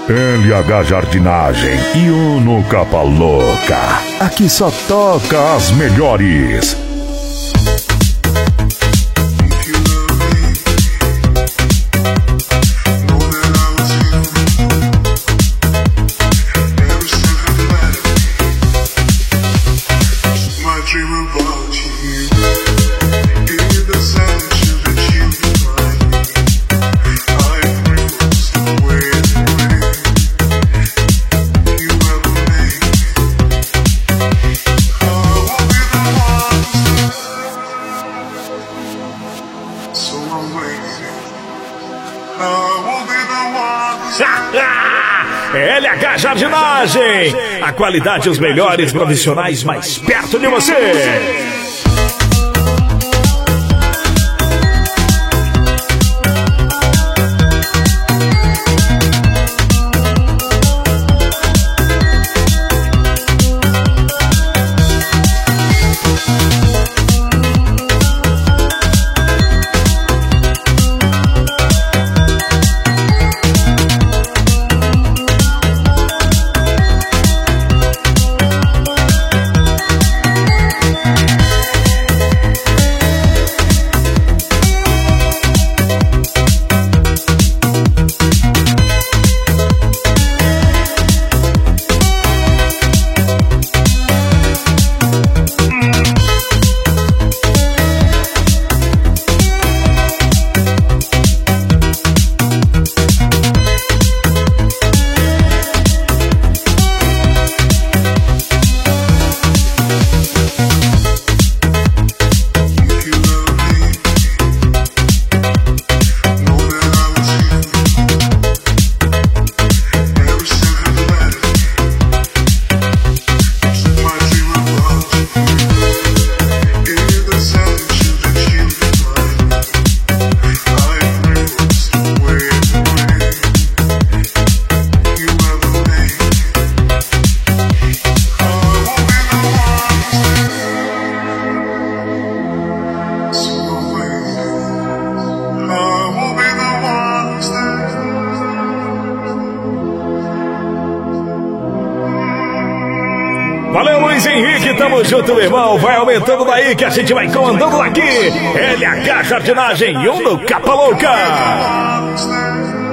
LH Jardinagem e Uno Capa Louca. Aqui só toca as melhores. LH Jardinagem, a qualidade e os melhores profissionais mais perto de você. Valeu, Luiz Henrique, tamo junto, meu irmão. Vai aumentando daí que a gente vai comandando daqui. LH Jardinagem e Uno Capa Louca.